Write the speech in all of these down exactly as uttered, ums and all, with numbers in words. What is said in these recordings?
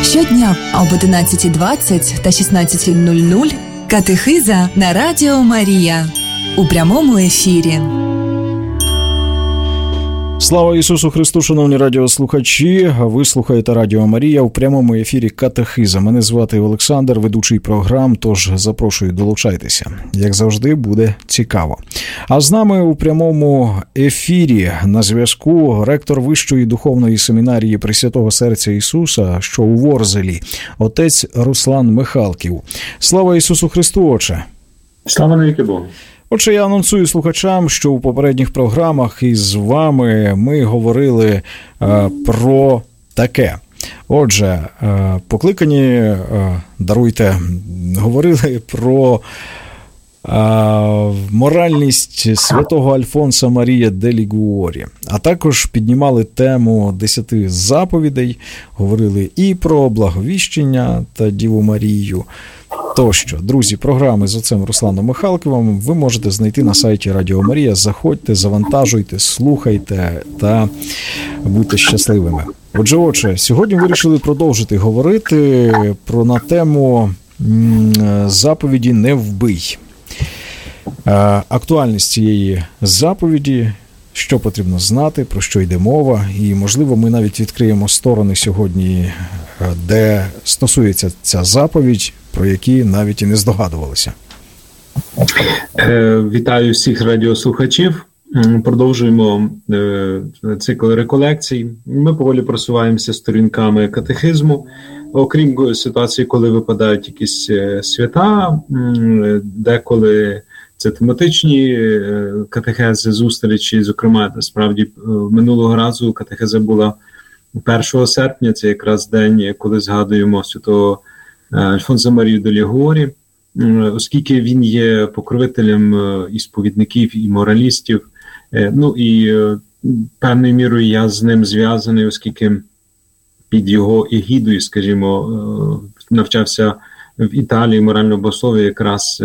Щодня об одинадцятій двадцять та шістнадцятій нуль нуль катехиза на Радіо Марія у прямому ефірі. Слава Ісусу Христу, шановні радіослухачі! Ви слухаєте Радіо Марія у прямому ефірі «Катехиза». Мене звати Олександр, ведучий програм, тож запрошую, долучайтеся. Як завжди, буде цікаво. А з нами у прямому ефірі на зв'язку ректор Вищої духовної семінарії Пресвятого Серця Ісуса, що у Ворзелі, отець Руслан Михалків. Слава Ісусу Христу, отче! Слава навіки Богу! Отже, я анонсую слухачам, що у попередніх програмах із вами ми говорили е, про таке. Отже, е, покликані, е, даруйте, говорили про е, моральність святого Альфонса Марія де Лігуорі, а також піднімали тему десяти заповідей, говорили і про благовіщення та Діву Марію. Тощо, друзі, програми з отцем Русланом Михалковим ви можете знайти на сайті Радіо Марія. Заходьте, завантажуйте, слухайте та будьте щасливими. Отже, отже, сьогодні вирішили продовжити говорити про на тему заповіді «Не вбий». Актуальність цієї заповіді, що потрібно знати, про що йде мова, і, можливо, ми навіть відкриємо сторони сьогодні, де стосується ця заповідь, про які навіть і не здогадувалися. Вітаю всіх радіослухачів. Продовжуємо цикл реколекцій. Ми поволі просуваємося сторінками катехизму. Окрім ситуації, коли випадають якісь свята, деколи це тематичні катехези, зустрічі. Зокрема, насправді, минулого разу катехеза була першого серпня, це якраз день, коли згадуємо святого Альфонса Марію де Лігуорі, оскільки він є покровителем і сповідників, і моралістів. Ну і певною мірою я з ним зв'язаний, оскільки під його егідою, скажімо, навчався в Італії морального богослов'я. Якраз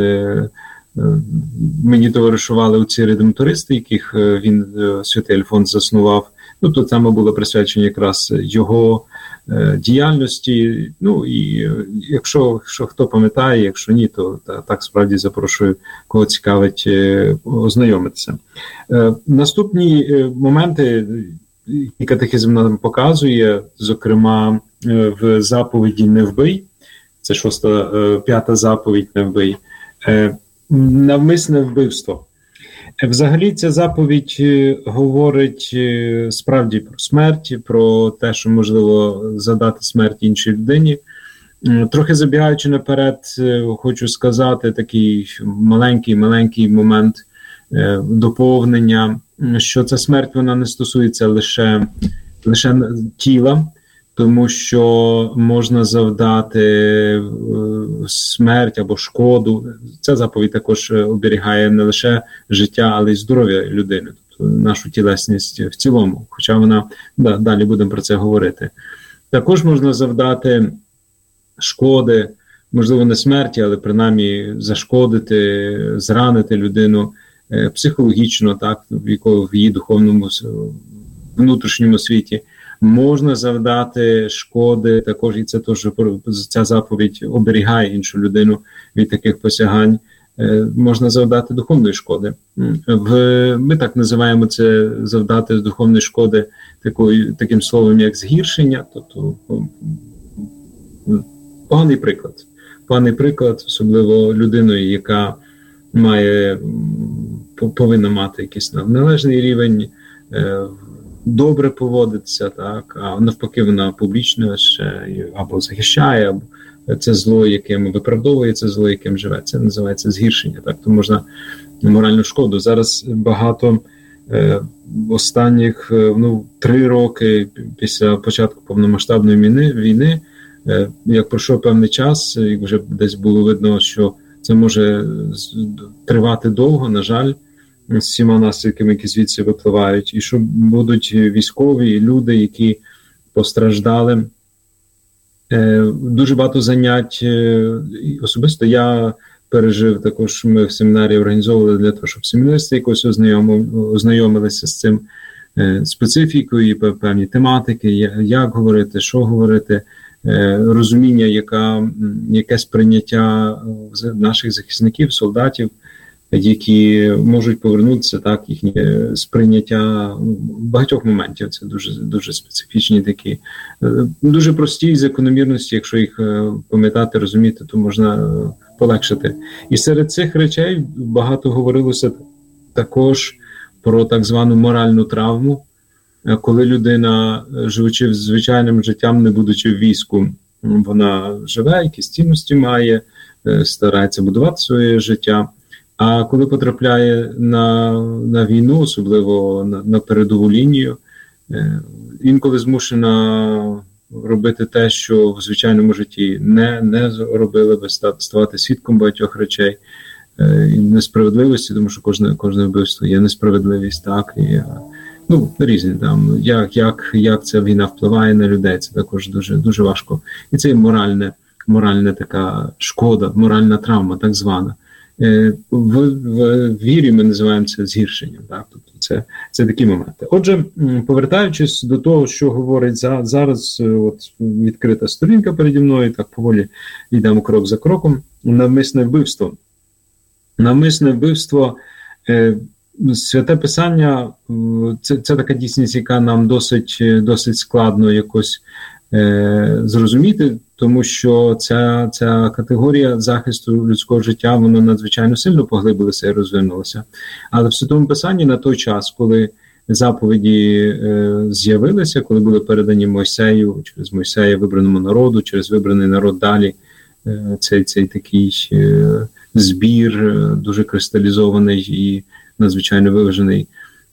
мені товаришували оці редемтористи, яких він, святий Альфонс, заснував. Ну, то саме було присвячено якраз його е, діяльності. Ну, і якщо, якщо хто пам'ятає, якщо ні, то та, так справді запрошую, кого цікавить, е, ознайомитися. Е, наступні е, моменти, які катехизм нам показує, зокрема, е, в заповіді «Не вбий», це шоста, е, п'ята заповідь «Не вбий», е, навмисне вбивство. Взагалі ця заповідь говорить справді про смерть, про те, що можливо задати смерть іншій людині. Трохи забігаючи наперед, хочу сказати такий маленький-маленький момент доповнення, що ця смерть, вона не стосується лише, лише тіла, тому що можна завдати смерть або шкоду. Ця заповідь також оберігає не лише життя, але й здоров'я людини, тобто нашу тілесність в цілому, хоча вона, да, далі будемо про це говорити. Також можна завдати шкоди, можливо, не смерті, але принаймні зашкодити, зранити людину психологічно, так, в її духовному, внутрішньому світі. Можна завдати шкоди, також і це теж ця заповідь оберігає іншу людину від таких посягань. Е, можна завдати духовної шкоди. В, ми так називаємо це завдати духовної шкоди такою, таким словом, як згіршення. Тобто поганий приклад. Поганий приклад, особливо людиною, яка має, повинна мати якийсь належний рівень, е, добре поводиться, так, а навпаки вона публічно ще або захищає, або це зло, яким виправдовує, це зло, яким живе. Це називається згіршення, так, то можна моральну шкоду. Зараз багато е, останніх, ну, три роки після початку повномасштабної війни, війни, е, як пройшов певний час, і вже десь було видно, що це може тривати довго, на жаль, з всіма наслідками, які звідси випливають, і що будуть військові, люди, які постраждали. Е, дуже багато занять, е, особисто я пережив, також ми в семінарі організовували для того, щоб семінаристи якось ознайомилися з цим е, специфікою, певні тематики, як говорити, що говорити, розуміння, яка, яке сприйняття наших захисників, солдатів, які можуть повернутися, так, їхнє сприйняття багатьох моментів. Це дуже, дуже специфічні такі, дуже прості закономірності, якщо їх пам'ятати, розуміти, то можна полегшити. І серед цих речей багато говорилося також про так звану моральну травму, коли людина, живучи звичайним життям, не будучи в війську, вона живе, якісь цінності має, старається будувати своє життя. А коли потрапляє на, на війну, особливо на, на передову лінію, інколи змушена робити те, що в звичайному житті не, не робили би, ставати свідком багатьох речей, і несправедливості, тому що кожне, кожне вбивство є несправедливість, так, і ну, різні там, як, як, як ця війна впливає на людей, це також дуже, дуже важко. І це моральне, моральна така шкода, моральна травма, так звана. В, в вірі ми називаємо це згіршенням. Так? Тобто це, це такі моменти. Отже, повертаючись до того, що говорить за, зараз, от відкрита сторінка переді мною, так поволі йдемо крок за кроком, навмисне вбивство. Навмисне вбивство, е, Святе Писання, це, це така дійсність, яка нам досить, досить складно якось е, зрозуміти, тому що ця, ця категорія захисту людського життя, вона надзвичайно сильно поглибилася і розвинулася. Але в Святому Писанні на той час, коли заповіді е, з'явилися, коли були передані Мойсею, через Мойсея вибраному народу, через вибраний народ далі, е, цей, цей такий е, збір, е, дуже кристалізований і надзвичайно виважений.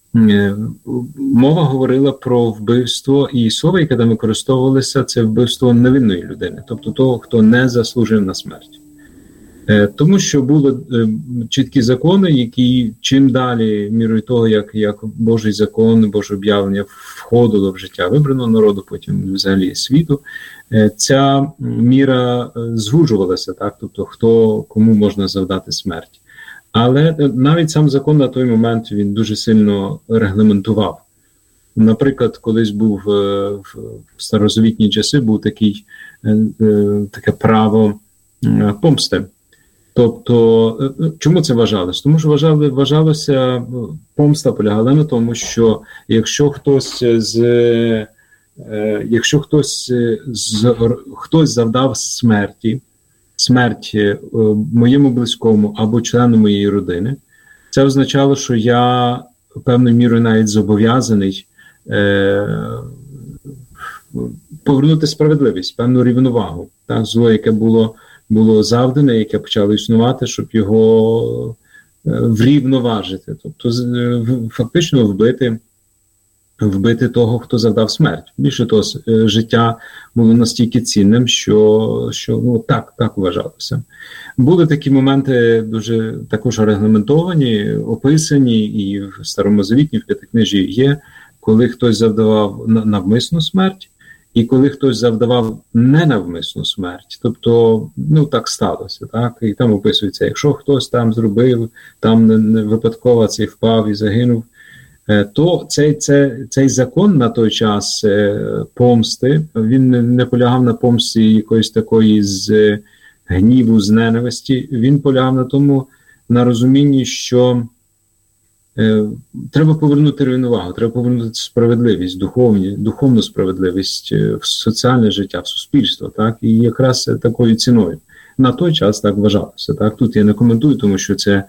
Мова говорила про вбивство, і слово, яке там використовувалося, це вбивство невинної людини, тобто того, хто не заслужив на смерть. Тому що були чіткі закони, які чим далі, мірою того, як, як Божий закон, Боже об'явлення входило в життя вибраного народу, потім взагалі світу, ця міра звужувалася, так? Тобто хто, кому можна завдати смерть. Але навіть сам закон на той момент він дуже сильно регламентував. Наприклад, колись був в старозавітні часи був такий, таке право помсти. Тобто, чому це вважалося? Тому що вважали, вважалося, помста полягала на тому, що якщо хтось з якщо хтось з хтось завдав смерті, смерть моєму близькому або члену моєї родини, це означало, що я певною мірою навіть зобов'язаний е, повернути справедливість, певну рівновагу. Так, зло, яке було, було завдане, яке почало існувати, щоб його е, врівноважити. Тобто фактично вбити, вбити того, хто завдав смерть. Більше того, життя було настільки цінним, що, що ну, так, так вважалося. Були такі моменти дуже також регламентовані, описані, і в Старому Завіті, в П'ятикнижі є, коли хтось завдавав навмисну смерть, і коли хтось завдавав ненавмисну смерть. Тобто, ну, так сталося, так? І там описується, якщо хтось там зробив, там не, не випадково цей впав і загинув, то цей, цей, цей закон на той час помсти, він не, не полягав на помсті якоїсь такої з гніву, з ненависті, він полягав на тому, на розумінні, що е, треба повернути рівновагу, треба повернути справедливість, духовні, духовну справедливість в соціальне життя, в суспільство, так, і якраз такою ціною. На той час так вважалося, так, тут я не коментую, тому що це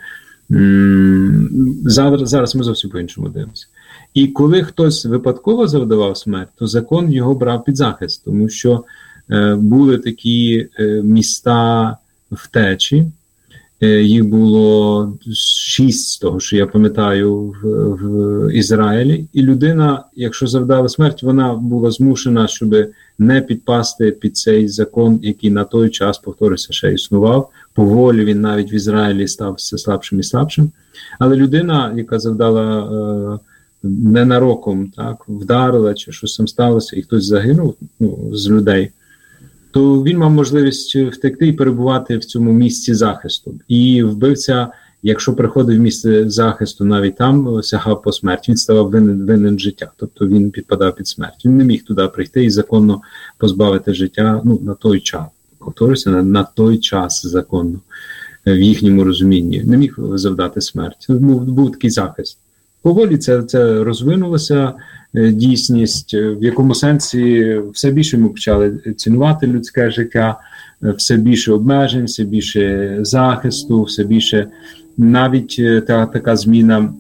Зараз, зараз ми зовсім по-іншому дивимося. І коли хтось випадково завдавав смерть, то закон його брав під захист, тому що е, були такі е, міста втечі, е, їх було шість з того, що я пам'ятаю, в, в Ізраїлі, і людина, якщо завдала смерть, вона була змушена, щоб не підпасти під цей закон, який на той час, повторюся, ще існував. Поволі він навіть в Ізраїлі став все слабшим і слабшим. Але людина, яка завдала е, ненароком, так, вдарила, чи щось там сталося, і хтось загинув, ну, з людей, то він мав можливість втекти і перебувати в цьому місці захисту. І вбивця, якщо приходив в місце захисту, навіть там сягав по смерті, він ставав винен, винен життя, тобто він підпадав під смерть. Він не міг туди прийти і законно позбавити життя, ну, на той час. Повторюся, на, на той час законно, в їхньому розумінні. Не міг завдати смерть. Був, був такий захист. Поволі це, це розвинулося, дійсність, в якому сенсі все більше ми почали цінувати людське життя, все більше обмежень, все більше захисту, все більше навіть та, така зміна,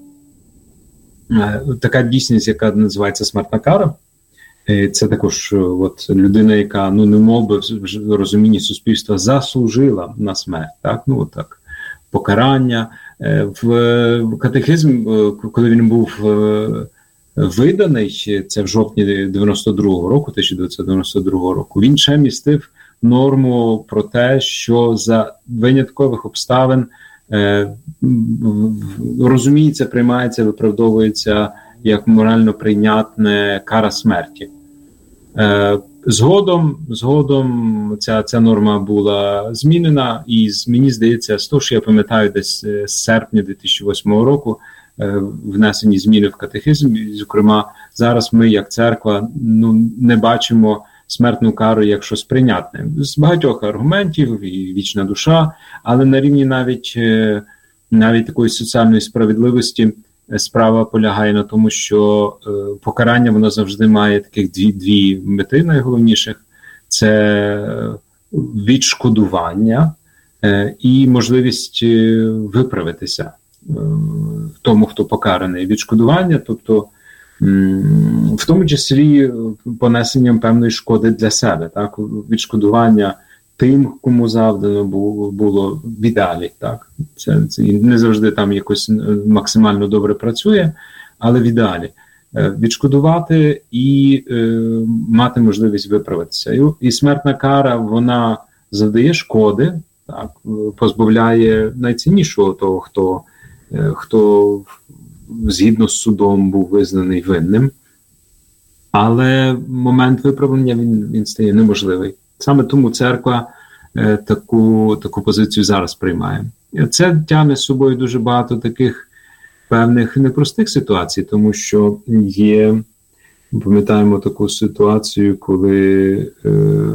така дійсність, яка називається смертна кара. Це також от, людина, яка, ну, не мов би в розумінні суспільства заслужила на смерть, так, ну, так, покарання. В катехизм, коли він був виданий, це в жовтні дев'яносто другого року, тисяча дев'ятсот дев'яносто другого року, він ще містив норму про те, що за виняткових обставин е, розуміється, приймається, виправдовується як морально прийнятне кара смерті. Е, згодом, згодом ця, ця норма була змінена, і мені здається, з того, що я пам'ятаю, десь з серпня дві тисячі восьмого року е, внесені зміни в катехизм, і, зокрема, зараз ми, як церква, ну, не бачимо смертну кару як щось прийнятне. З багатьох аргументів, і вічна душа, але на рівні навіть, навіть такої соціальної справедливості справа полягає на тому, що покарання, воно завжди має таких дві, дві мети найголовніших. Це відшкодування і можливість виправитися тому, хто покараний. Відшкодування, тобто в тому числі понесенням певної шкоди для себе, так, відшкодування тим, кому завдано було, було в ідеалі, так, це, це не завжди там якось максимально добре працює, але в ідеалі відшкодувати і е, мати можливість виправитися. І, і смертна кара, вона завдає шкоди, так, позбавляє найціннішого того, хто, хто згідно з судом був визнаний винним, але момент виправлення він, він стає неможливий. Саме тому церква е, таку, таку позицію зараз приймає. Це тягне з собою дуже багато таких певних непростих ситуацій, тому що є, пам'ятаємо таку ситуацію, коли е,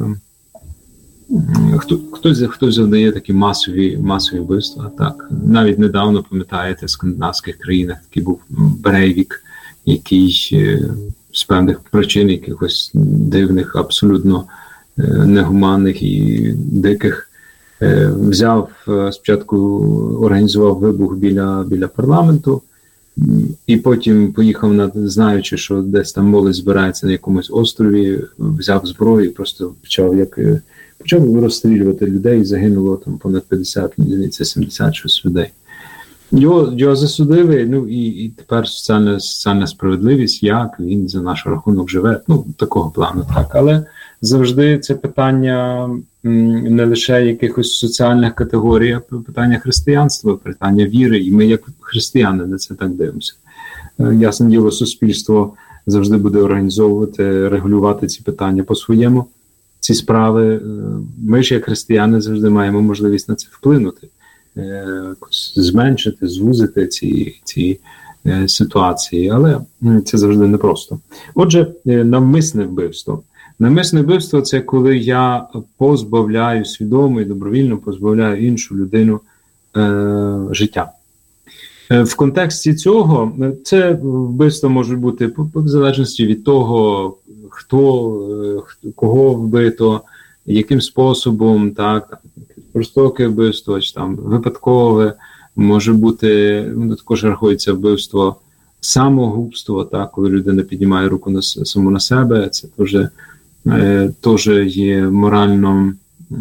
хто, хтось, хтось завдає такі масові, масові вбивства. Так. Навіть недавно, пам'ятаєте, в скандинавських країнах такий був Брейвік, який е, з певних причин, якихось дивних, абсолютно е, негуманних і диких, е, взяв, е, спочатку організував вибух біля, біля парламенту, і потім поїхав, на, знаючи, що десь там молодь збирається на якомусь острові, взяв зброю і просто почав як... Почав розстрілювати людей, загинуло там понад п'ятдесят, це сімдесят щось людей. Його, його засудили, ну і, і тепер соціальна, соціальна справедливість, як він за наш рахунок живе, ну такого плану, так. Але завжди це питання м, не лише якихось соціальних категорій, а питання християнства, питання віри, і ми як християни на це так дивимося. Ясне діло, суспільство завжди буде організовувати, регулювати ці питання по-своєму. Ці справи, ми ж як християни завжди маємо можливість на це вплинути, зменшити, звузити ці, ці ситуації, але це завжди непросто. Отже, навмисне вбивство. Навмисне вбивство – це коли я позбавляю, свідомо і добровільно позбавляю іншу людину е, життя. В контексті цього це вбивство може бути в залежності від того, хто, кого вбито, яким способом, так, жорстоке вбивство, чи там випадкове, може бути, ну, також рахується вбивство самогубство, так, коли людина піднімає руку на саму на себе, це теж, е, теж є морально,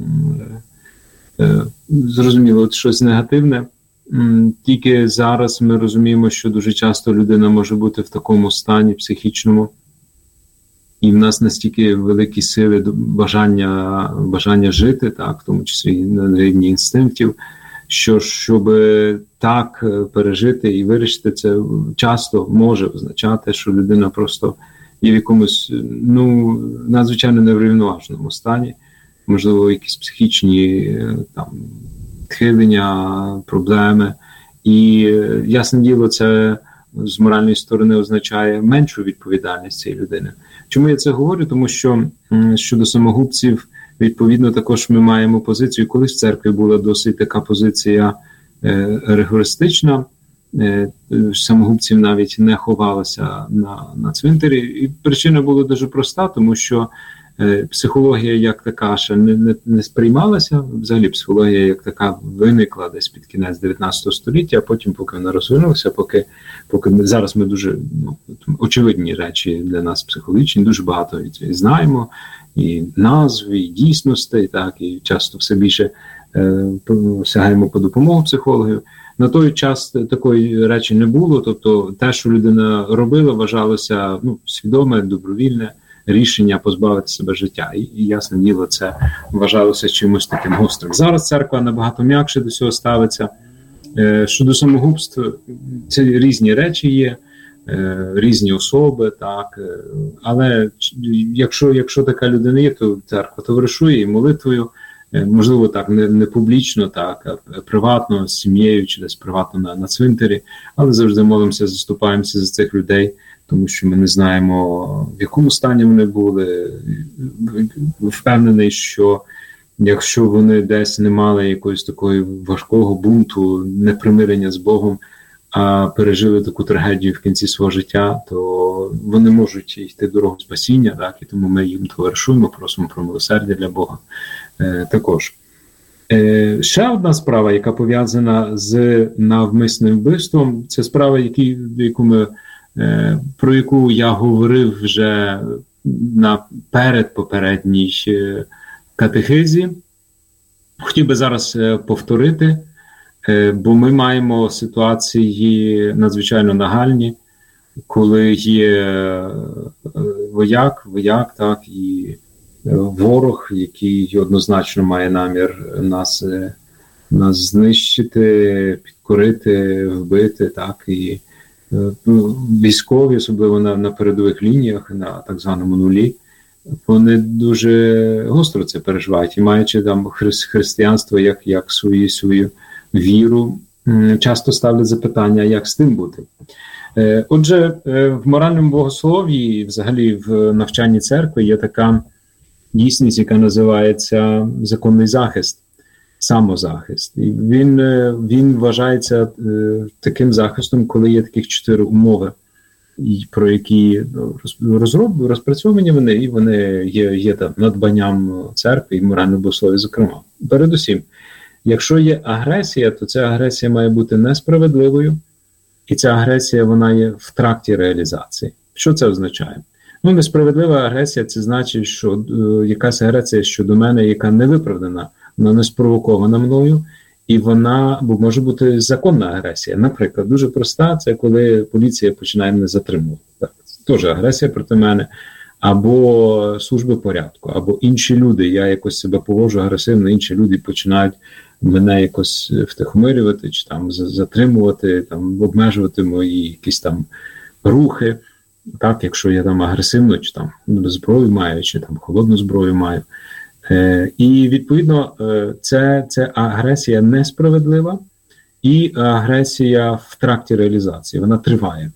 е, зрозуміло, щось негативне. Тільки зараз ми розуміємо, що дуже часто людина може бути в такому стані психічному, і в нас настільки великі сили бажання, бажання жити, так, в тому числі на рівні інстинктів, що щоб так пережити і вирішити це, часто може означати, що людина просто є в якомусь, ну, надзвичайно неврівноваженому стані, можливо, якісь психічні там відхилення, проблеми, І, ясне діло, це з моральної сторони означає меншу відповідальність цієї людини. Чому я це говорю? Тому що щодо самогубців, відповідно, також ми маємо позицію, колись в церкві була досить така позиція е, ригористична, е, самогубців навіть не ховалися на, на цвинтарі. І причина була дуже проста, тому що е, психологія як така ще не, не, не сприймалася. Взагалі психологія як така виникла десь під кінець дев'ятнадцятого століття, а потім, поки вона розвинулася, поки, поки ми, зараз ми дуже ну, очевидні речі для нас психологічні, дуже багато знаємо, і назв, і дійсностей, так, і часто все більше е, сягаємо по допомогу психологів. На той час такої речі не було, тобто те, що людина робила, вважалося ну, свідоме, добровільне рішення позбавити себе життя. І, і ясне діло, це вважалося чимось таким гострим. Зараз церква набагато м'якше до цього ставиться. Е, щодо самогубств, це різні речі є, е, різні особи, так, е, але якщо, якщо така людина є, то церква товаришує і молитвою, е, можливо так, не, не публічно, так, а приватно, з сім'єю чи десь приватно на, на цвинтарі, але завжди молимося, заступаємося за цих людей, тому що ми не знаємо, в якому стані вони були. Впевнений, що якщо вони десь не мали якогось такого важкого бунту, непримирення з Богом, а пережили таку трагедію в кінці свого життя, то вони можуть йти дорогу спасіння, так, і тому ми їм товаришуємо, просимо про милосердя для Бога е, також. Е, ще одна справа, яка пов'язана з навмисним вбивством, це справа, які, яку ми про яку я говорив вже на передпопередній катехизі. Хотів би зараз повторити, бо ми маємо ситуації надзвичайно нагальні, коли є вояк, вояк, так, і ворог, який однозначно має намір нас, нас знищити, підкорити, вбити, так, і військові, особливо на, на передових лініях, на так званому нулі, вони дуже гостро це переживають. І маючи там хри- християнство як, як свою, свою віру, часто ставлять запитання, як з тим бути. Отже, в моральному богослов'ї, взагалі в навчанні церкви є така дійсність, яка називається законний захист. Самозахист. І він, він вважається е, таким захистом, коли є таких чотири умови, і, про які розроб, розпрацьовані вони, і вони є, є там, надбанням церкви і морального богослов'я, зокрема. Передусім, якщо є агресія, то ця агресія має бути несправедливою, і ця агресія, вона є в тракті реалізації. Що це означає? Ну, несправедлива агресія – це значить, що е, якась агресія щодо мене, яка не виправдана, вона не спровокована мною, і вона бо може бути законна агресія. Наприклад, дуже проста, це коли поліція починає мене затримувати. Так, це теж агресія проти мене, або служби порядку, або інші люди, я якось себе поводжу агресивно, інші люди починають мене якось втихомирювати, чи там затримувати, там обмежувати мої якісь там рухи. Так, якщо я там агресивно, чи там зброю маю, чи там холодну зброю маю. Е, і, відповідно, е, це, це агресія несправедлива і агресія в тракті реалізації. Вона триває.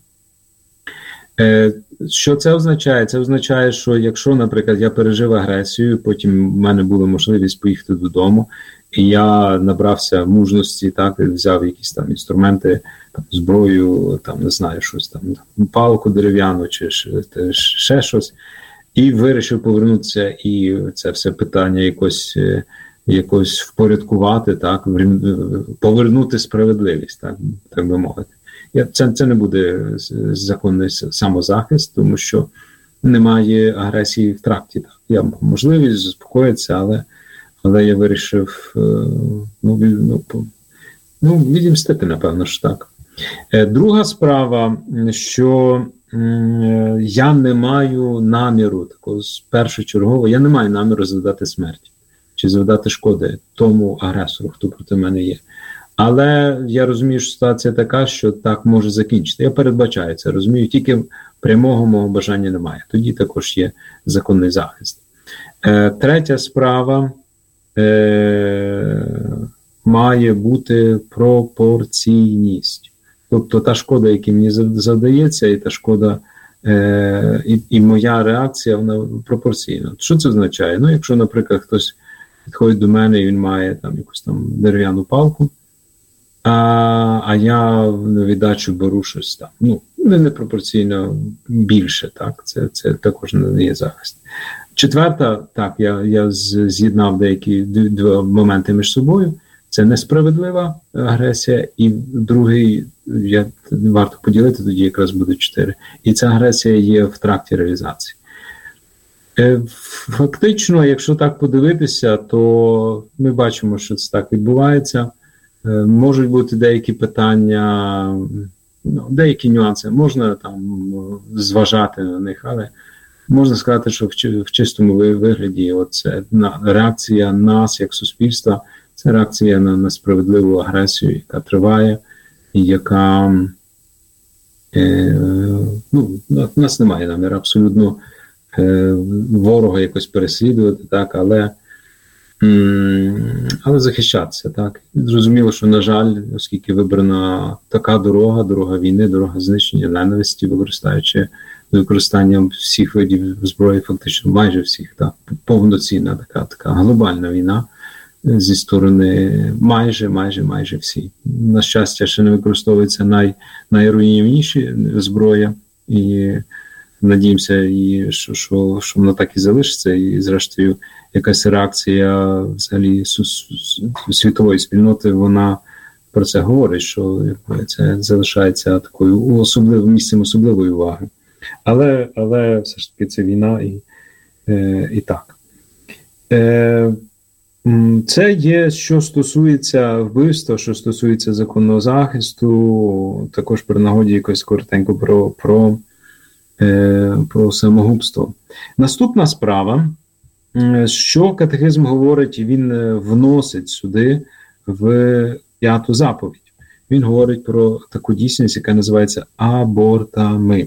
Е, що це означає? Це означає, що якщо, наприклад, я пережив агресію, потім в мене була можливість поїхати додому, і я набрався мужності, так, взяв якісь там інструменти, там, зброю, там, не знаю, щось там, палку дерев'яну чи ще, ще щось, і вирішив повернутися і це все питання якось, якось впорядкувати, так, повернути справедливість, так, так би мовити. Це, це не буде законний самозахист, тому що немає агресії в тракті. Так. Я мав можливість заспокоїтися, але, але я вирішив ну, ну, ну, відімстити, напевно ж так. Друга справа, що я не маю наміру, такого першочергово, я не маю наміру завдати смерті чи завдати шкоди тому агресору, хто проти мене є. Але я розумію, що ситуація така, що так може закінчити. Я передбачаю це, розумію, тільки прямого мого бажання немає. Тоді також є законний захист. Е, третя справа, е, має бути пропорційність. Тобто та шкода, яка мені задається, і та шкода, е, і, і моя реакція, вона пропорційна. Що це означає? Ну, якщо, наприклад, хтось підходить до мене і він має там якусь там дерев'яну палку, а, а я на віддачу беру щось там, ну, не непропорційно більше, так, це, це також не є захист. Четверта, так, я, я з'єднав деякі два моменти між собою. Це несправедлива агресія, і другий, я, варто поділити, тоді якраз буде чотири. І ця агресія є в тракті реалізації. Фактично, якщо так подивитися, то ми бачимо, що це так відбувається. Можуть бути деякі питання, ну, деякі нюанси, можна там зважати на них, але можна сказати, що в чистому вигляді оце реакція нас як суспільства, це реакція на несправедливу агресію, яка триває, і яка, е, ну, у нас немає наміру абсолютно е, ворога якось переслідувати, так, але, м, але захищатися, так. Зрозуміло, що, на жаль, оскільки вибрана така дорога, дорога війни, дорога знищення ненависті, використаючи використанням всіх видів зброї, фактично майже всіх, так, повноцінна така, така глобальна війна, зі сторони майже, майже, майже всі. На щастя, ще не використовується най, найруйнівніші зброя, і надіємося, і що, що, що воно так і залишиться, і зрештою якась реакція взагалі світової спільноти, вона про це говорить, що це залишається такою особливим місцем особливої уваги. Але, але все ж таки це війна і, е, і так. Е, Це є, що стосується вбивства, що стосується законного захисту, також при нагоді якось коротенько про, про, е, про самогубство. Наступна справа, що катехизм говорить, він вносить сюди в п'яту заповідь. Він говорить про таку дійсність, яка називається абортами.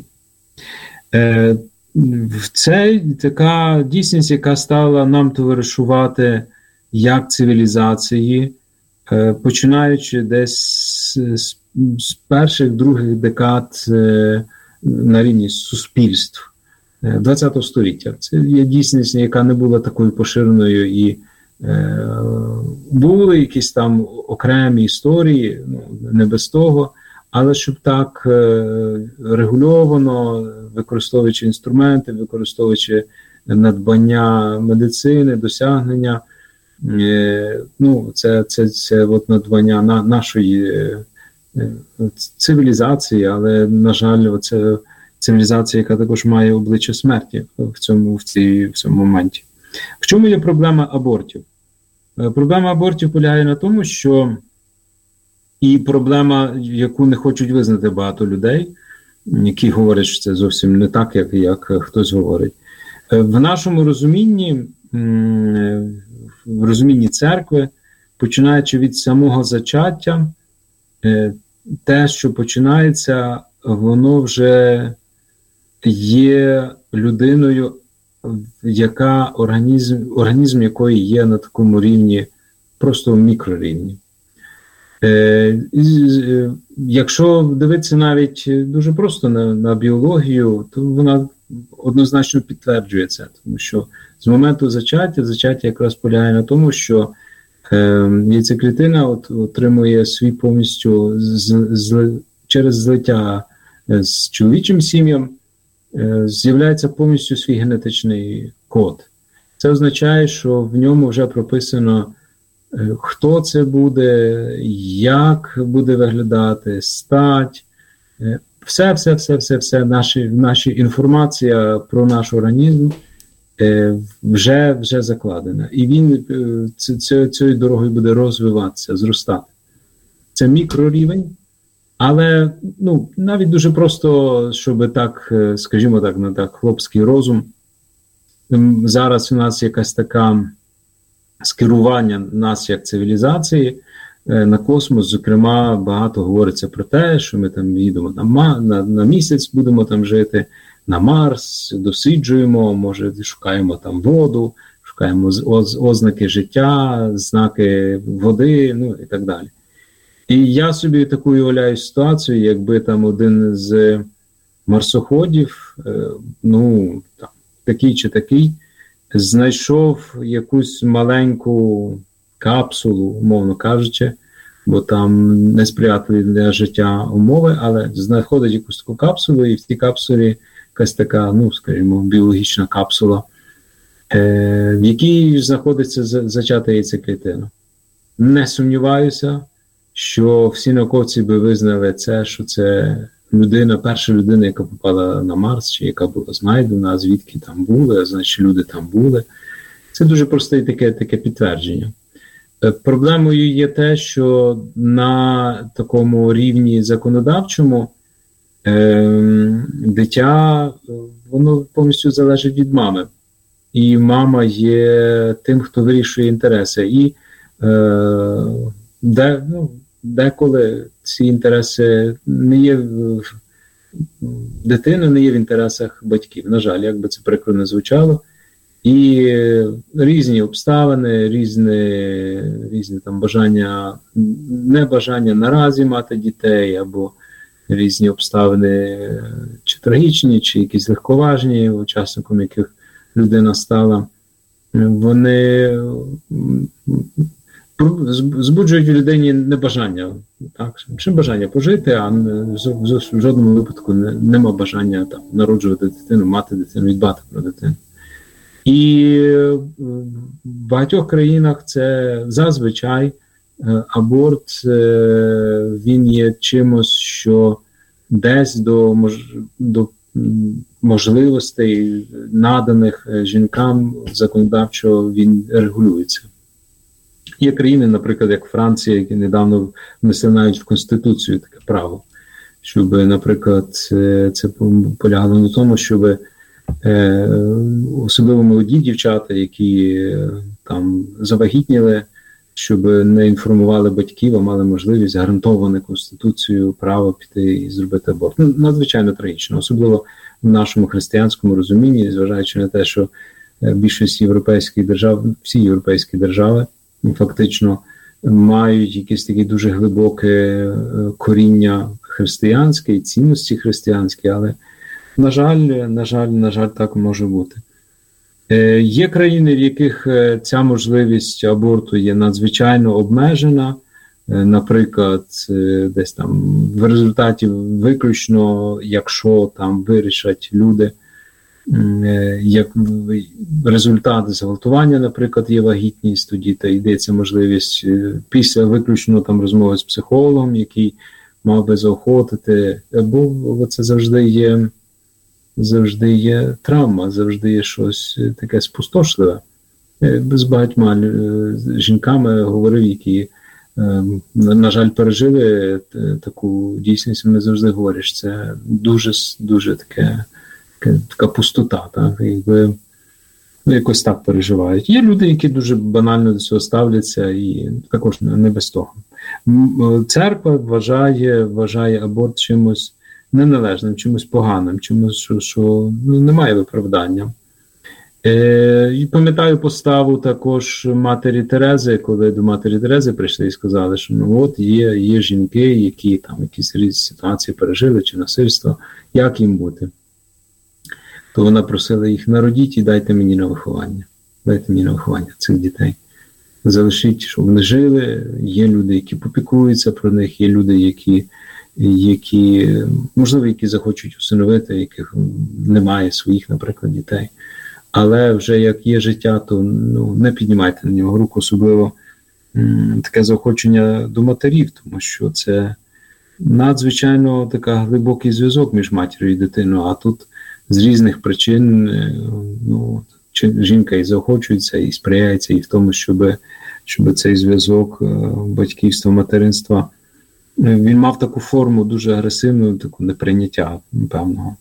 Е, це така дійсність, яка стала нам товаришувати як цивілізації, починаючи десь з, з перших, других декад на рівні суспільств ХХ століття. Це є дійсність, яка не була такою поширеною, і е, були якісь там окремі історії, ну, не без того, але щоб так е, регульовано, використовуючи інструменти, використовуючи надбання медицини, досягнення, ну, це, це, це от надбання на, нашої цивілізації, але, на жаль, це цивілізація, яка також має обличчя смерті в цьому, в цій, в цьому моменті. В чому є проблема абортів? Проблема абортів полягає на тому, що і проблема, яку не хочуть визнати багато людей, які говорять, що це зовсім не так, як, як хтось говорить. В нашому розумінні, в розумінні церкви, починаючи від самого зачаття, те, що починається, воно вже є людиною, яка організм, організм якої є на такому рівні, просто в мікрорівні. Якщо дивитися навіть дуже просто на, на біологію, то вона однозначно підтверджує це, тому що з моменту зачаття, зачаття якраз полягає на тому, що е, яйцеклітина от, отримує свій повністю з, з, через злиття з чоловічим сім'ям, е, з'являється повністю свій генетичний код. Це означає, що в ньому вже прописано, е, хто це буде, як буде виглядати, стать, е, все, все, все, все, все, наші, наші інформація про наш організм е, вже, вже закладена. І він е, цією дорогою буде розвиватися, зростати. Це мікрорівень, але ну, навіть дуже просто, щоб так, скажімо так, на так, хлопський розум, зараз у нас якась така скерування нас як цивілізації на космос, зокрема, багато говориться про те, що ми там їдемо на, на, на місяць, будемо там жити, на Марс, досліджуємо, може, шукаємо там воду, шукаємо оз, ознаки життя, знаки води, ну і так далі. І я собі таку уявляю ситуацію, якби там один з марсоходів, ну, там, такий чи такий, знайшов якусь маленьку капсулу, умовно кажучи, бо там несприятливі для життя умови, але знаходить якусь таку капсулу, і в цій капсулі якась така, ну, скажімо, біологічна капсула, е, в якій знаходиться зачата яйцеклітина. Не сумніваюся, що всі науковці би визнали це, що це людина, перша людина, яка попала на Марс, чи яка була знайдена, звідки там були, значить люди там були. Це дуже просте таке, таке підтвердження. Проблемою є те, що на такому рівні законодавчому е, дитя, воно повністю залежить від мами. І мама є тим, хто вирішує інтереси. І е, де, ну, деколи ці інтереси не є, дитина не є в інтересах батьків. На жаль, як би це прикро не звучало. І різні обставини, різні, різні там бажання, небажання наразі мати дітей, або різні обставини чи трагічні, чи якісь легковажні, учасником яких людина стала, вони збуджують у людині небажання. Так? Чи бажання пожити, а в жодному випадку нема бажання там, народжувати дитину, мати дитину, дбати про дитину. І в багатьох країнах це зазвичай аборт, він є чимось, що десь до, мож, до можливостей, наданих жінкам законодавчо, він регулюється. Є країни, наприклад, як Франція, які недавно внесли навіть в Конституцію таке право, щоб, наприклад, це полягало на тому, щоб особливо молоді дівчата, які там завагітніли, щоб не інформували батьків, а мали можливість гарантоване Конституцією право піти і зробити аборт. Ну, надзвичайно трагічно, особливо в нашому християнському розумінні, зважаючи на те, що більшість європейських держав, всі європейські держави фактично мають якесь таке дуже глибоке коріння християнське і цінності християнські, але На жаль, на жаль, на жаль, так може бути. Е, є країни, в яких ця можливість аборту є надзвичайно обмежена. Е, наприклад, е, десь там в результаті виключно, якщо там вирішать люди, е, як результат зґвалтування, наприклад, є вагітність, тоді та йдеться можливість е, після виключно там розмови з психологом, який мав би заохотити, бо це завжди є завжди є травма, завжди є щось таке спустошливе. З багатьма жінками говорив, які, на жаль, пережили таку дійсність, вони завжди говорять, що це дуже, дуже таке, така пустота, так, якби, ну, якось так переживають. Є люди, які дуже банально до цього ставляться, і також не без того. Церква вважає, вважає аборт чимось неналежним, чимось поганим, чимось, що, що ну, немає виправдання. Е, і пам'ятаю поставу також матері Терези, коли до матері Терези прийшли і сказали, що ну от є, є жінки, які там якісь різні ситуації пережили, чи насильство, як їм бути? То вона просила їх: народіть і дайте мені на виховання. Дайте мені на виховання цих дітей. Залишіть, щоб вони жили, є люди, які попіклуються про них, є люди, які які, можливо, які захочуть усиновити, яких немає своїх, наприклад, дітей. Але вже як є життя, то ну, не піднімайте на нього руку, особливо м, таке заохочення до матерів, тому що це надзвичайно така глибокий зв'язок між матір'ю і дитиною, а тут з різних причин ну, жінка і заохочується, і сприяється і в тому, щоб, щоб цей зв'язок батьківства, материнства, він мав таку форму дуже агресивну, таку неприйняття, певного.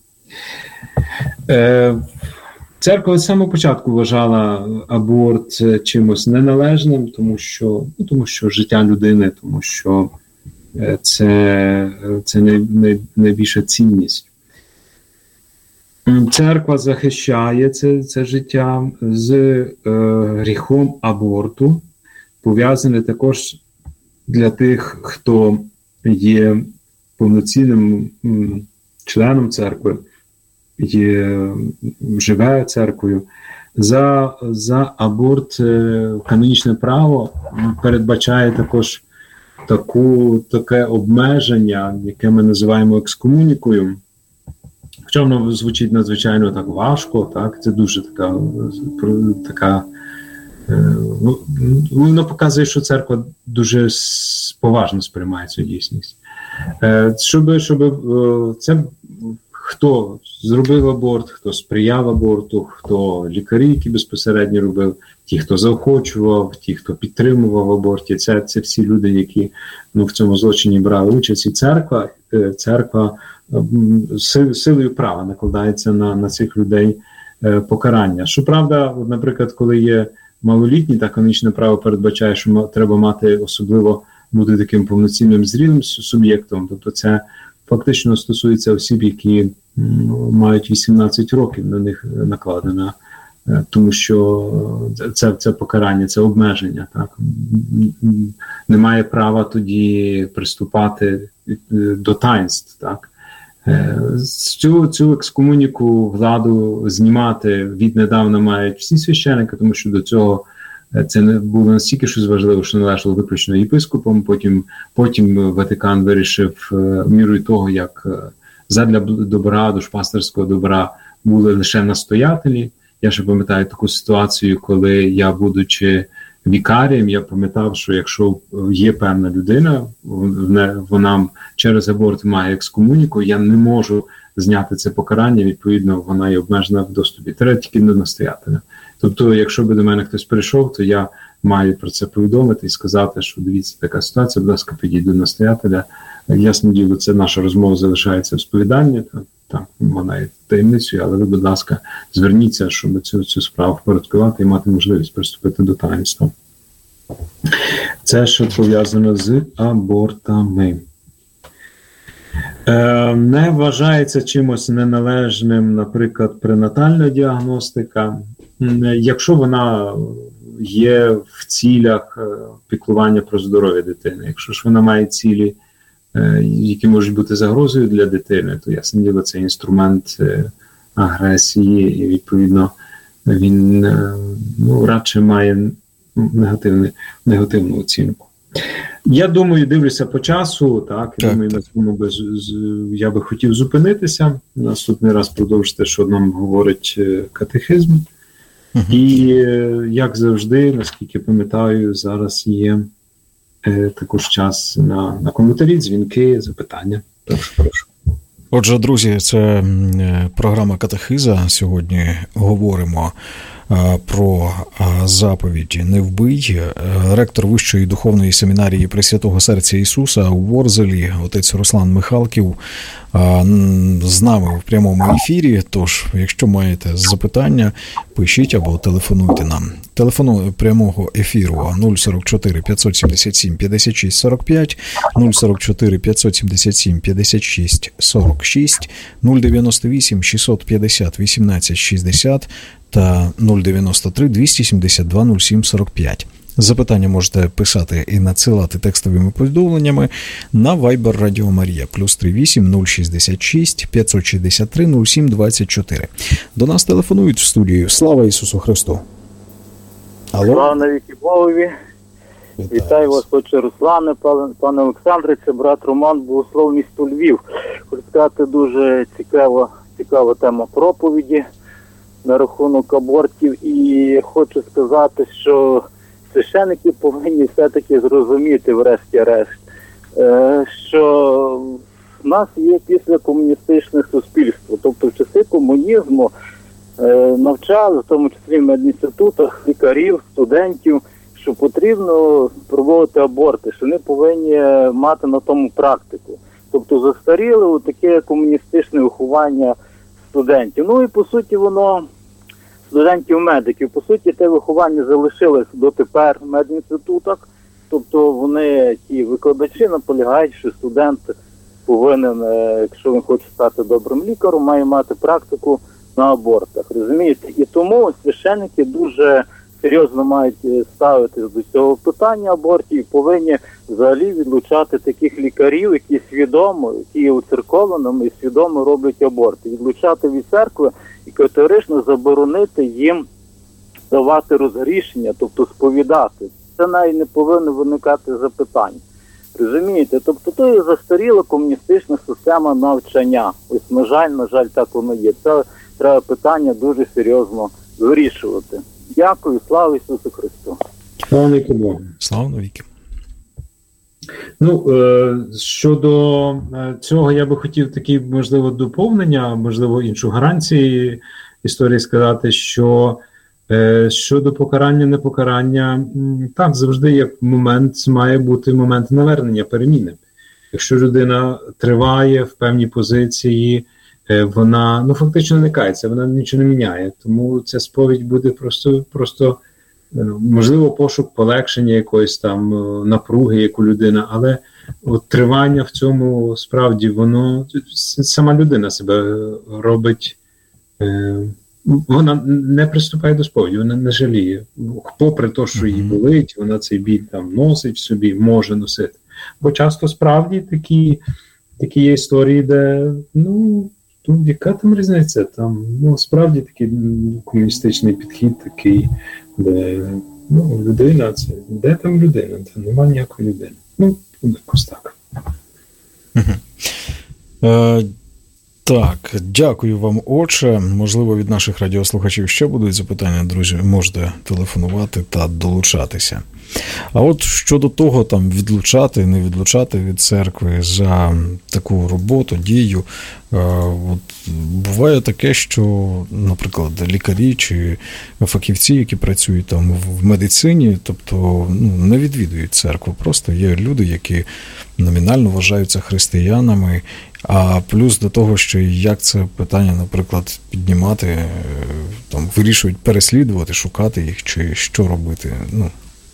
Е, церква з самого початку вважала аборт чимось неналежним, тому що, ну, тому що життя людини, тому що це, це най, най, найбільша цінність. Церква захищає це, це життя з е, гріхом аборту, пов'язане також для тих, хто є повноцінним членом церкви, є, живе церквою. За, за аборт канонічне право передбачає також таку, таке обмеження, яке ми називаємо екскомунікою. Хоча воно звучить надзвичайно так важко, так? Це дуже така, така воно показує, що церква дуже поважно сприймає цю дійсність. Щоб, щоб це хто зробив аборт, хто сприяв аборту, хто лікарі, які безпосередньо робив, ті, хто заохочував, ті, хто підтримував аборті, це, це всі люди, які ну, в цьому злочині брали участь. І церква, церква силою права накладається на, на цих людей покарання. Щоправда, наприклад, коли є малолітні, так канонічне право передбачає, що треба мати особливо бути таким повноцінним зрілим суб'єктом, тобто це фактично стосується осіб, які ну, мають вісімнадцять років, на них накладено, тому що це, це покарання, це обмеження. Так? Немає права тоді приступати до таїнств. Так? Цю, цю екскомуніку владу знімати віднедавна мають всі священики, тому що до цього це не було настільки щось важливо, що належало виключно єпископам. Потім, потім Ватикан вирішив мірою того, як задля добра, душпастерського добра були лише настоятелі. Я ще пам'ятаю таку ситуацію, коли я, будучи вікарієм, я пам'ятав, що якщо є певна людина, вона через аборт має екскомуніку, я не можу зняти це покарання, відповідно, вона є обмежена в доступі. Треба тільки до настоятеля. Тобто, якщо би до мене хтось прийшов, то я маю про це повідомити і сказати, що дивіться, така ситуація, будь ласка, підійдіть до настоятеля. Ясно діло, це наша розмова залишається в сповіданні, так, так, вона є таємницею, але ви, будь ласка, зверніться, щоб цю, цю справу впорядкувати і мати можливість приступити до таїнства. Це, що пов'язано з абортами. Е, не вважається чимось неналежним, наприклад, пренатальна діагностика, якщо вона є в цілях піклування про здоров'я дитини. Якщо ж вона має цілі, які можуть бути загрозою для дитини, то ясно діло, це інструмент агресії, і відповідно він ну, радше має негативну, негативну оцінку. Я думаю, дивлюся по часу, так, так, думаю, так. На цьому би, я би хотів зупинитися, наступний раз продовжити, що нам говорить катехизм. Uh-huh. І, як завжди, наскільки пам'ятаю, зараз є е, також час на, на коментарі, дзвінки, запитання. Прошу, прошу. Отже, друзі, це програма «Катехиза». Сьогодні говоримо про заповідь «Не вбий». Ректор Вищої духовної семінарії Пресвятого Серця Ісуса у Ворзелі, отець Руслан Михалків, з нами в прямому ефірі. Тож, якщо маєте запитання, пишіть або телефонуйте нам. Телефон прямого ефіру нуль сорок чотири п'ятсот сімдесят сім п'ятдесят шість сорок п'ять, нуль сорок чотири п'ятсот сімдесят сім п'ятдесят шість сорок шість, нуль дев'яносто вісім шістсот п'ятдесят вісімнадцять шістдесят та нуль дев'яносто три двісті сімдесят два нуль сім сорок п'ять. Запитання можете писати і надсилати текстовими повідомленнями на Viber Радіо Марія плюс три вісім нуль шістдесят шість п'ятсот шістдесят три нуль сім двадцять чотири. До нас телефонують в студію. Слава Ісусу Христу! Алло? Слава навіки Богові! Вітаю, Вітаю вас, отче Руслане, пане Олександре, це брат Роман, богослов місто Львів. Хочу сказати, дуже цікава, цікава тема проповіді на рахунок абортів. І хочу сказати, що священики повинні все-таки зрозуміти, врешті-решт, що в нас є післякомуністичне суспільство. Тобто в часи комунізму навчали, в тому числі в медінститутах, лікарів, студентів, що потрібно проводити аборти, що вони повинні мати на тому практику. Тобто застаріло таке комуністичне виховання студентів. Ну і по суті воно, студентів-медиків, по суті те виховання залишилось дотепер в медінститутах. Тобто вони, ті викладачі, наполягають, що студент повинен, якщо він хоче стати добрим лікарем, має мати практику на абортах, розумієте? І тому священники дуже серйозно мають ставитися до цього питання абортів і повинні взагалі відлучати таких лікарів, які свідомо, які є уцерковленими і свідомо роблять аборти. Відлучати від церкви і категорично заборонити їм давати розрішення, тобто сповідати. Це навіть не повинно виникати запитань. Розумієте? Тобто то є застаріла комуністична система навчання. Ось, на жаль, на жаль, так воно є. Це треба питання дуже серйозно вирішувати. Дякую, слава Ісусу Христу. Слава навіки Богу. Слава навіки. Ну, щодо цього, я би хотів такі, можливо, доповнення, можливо, іншу гарантію історії сказати, що щодо покарання, непокарання, так, завжди є момент, має бути момент навернення, переміни. Якщо людина триває в певній позиції, вона, ну, фактично не кається, вона нічого не міняє. Тому ця сповідь буде просто, просто можливо, пошук полегшення якоїсь там напруги, як у людина, але от тривання в цьому справді воно, сама людина себе робить, вона не приступає до сповіді, вона не жаліє. Попри те, що їй болить, вона цей біль там носить в собі, може носити. Бо часто справді такі, такі є історії, де, ну, тут яка там різниця? Там, ну, справді такий комуністичний підхід такий, де, ну, людина, це, де там людина? Це немає ніякої людини. Ну, якось так. Е, так, дякую вам, отче. Можливо, від наших радіослухачів ще будуть запитання, друзі, можете телефонувати та долучатися. А от щодо того, там, відлучати, не відлучати від церкви за таку роботу, дію, от, буває таке, що, наприклад, лікарі чи фахівці, які працюють там в медицині, тобто, ну, не відвідують церкву, просто є люди, які номінально вважаються християнами, а плюс до того, що як це питання, наприклад, піднімати, там, вирішують переслідувати, шукати їх, чи що робити, ну.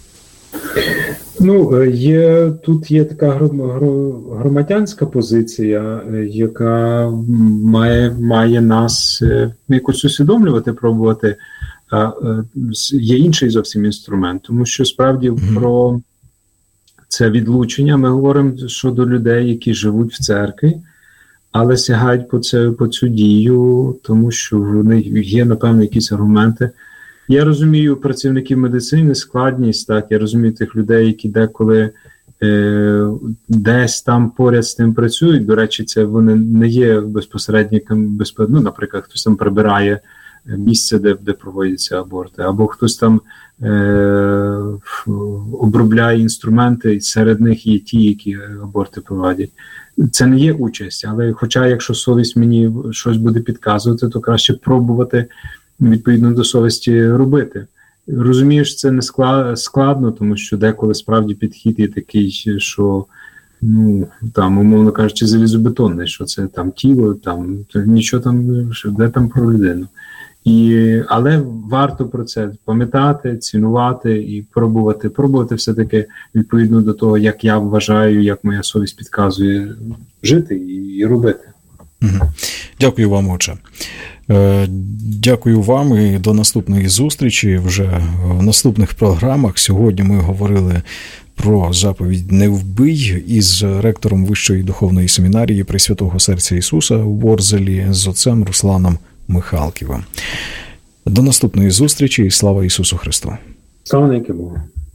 Ну, є, тут є така громадянська позиція, яка має, має нас якось усвідомлювати, пробувати. Є інший зовсім інструмент, тому що справді mm-hmm. про це відлучення ми говоримо щодо людей, які живуть в церкві, але сягають по, це, по цю дію, тому що в них є, напевно, якісь аргументи. Я розумію працівників медицини, складність, так, я розумію тих людей, які деколи е, десь там поряд з тим працюють. До речі, це вони не є безпосередниками, безпо... ну, наприклад, хтось там прибирає місце, де, де проводяться аборти, або хтось там е, обробляє інструменти, і серед них є ті, які аборти проводять. Це не є участь, але хоча, якщо совість мені щось буде підказувати, то краще пробувати відповідно до совісті робити. Розумієш, це не складно, тому що деколи справді підхід є такий, що, ну, там, умовно кажучи, залізобетонний, що це там тіло, там, нічого там, що, де там про людину. І, але варто про це пам'ятати, цінувати і пробувати, пробувати все-таки відповідно до того, як я вважаю, як моя совість підказує, жити і, і робити. Дякую вам, отче. Дякую вам і до наступної зустрічі вже в наступних програмах. Сьогодні ми говорили про заповідь «Не вбий» із ректором Вищої духовної семінарії Пресвятого Серця Ісуса у Ворзелі з отцем Русланом Михалківим. До наступної зустрічі і слава Ісусу Христу! Слава навіки Богу!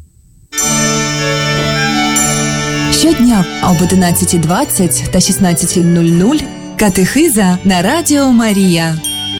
Щодня об одинадцятій двадцять та шістнадцятій нуль нуль катехиза на Радіо Марія.